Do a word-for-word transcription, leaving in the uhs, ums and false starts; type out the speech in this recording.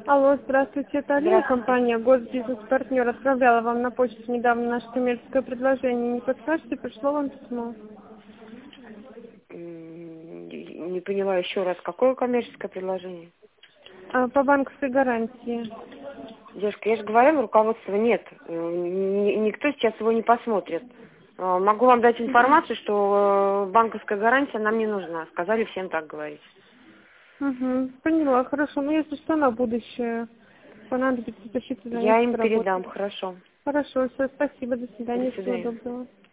Алло, здравствуйте, это Алина, Здравствуйте. компания «Госбизнес-партнер». Отправляла вам на почту недавно наше коммерческое предложение. Не подскажете, пришло вам письмо? М, Не поняла еще раз, какое коммерческое предложение? А, по банковской гарантии. Девушка, я же говорила, руководства нет. Э, ни- Никто сейчас его не посмотрит. Э, Могу вам дать информацию, что э, банковская гарантия нам не нужна. Сказали всем так говорить. Угу, поняла, хорошо. Ну, если что, на будущее понадобится, пишите, Я звоните, им передам, поработаем. хорошо. Хорошо, все, спасибо, до До свидания, всего свидания. доброго.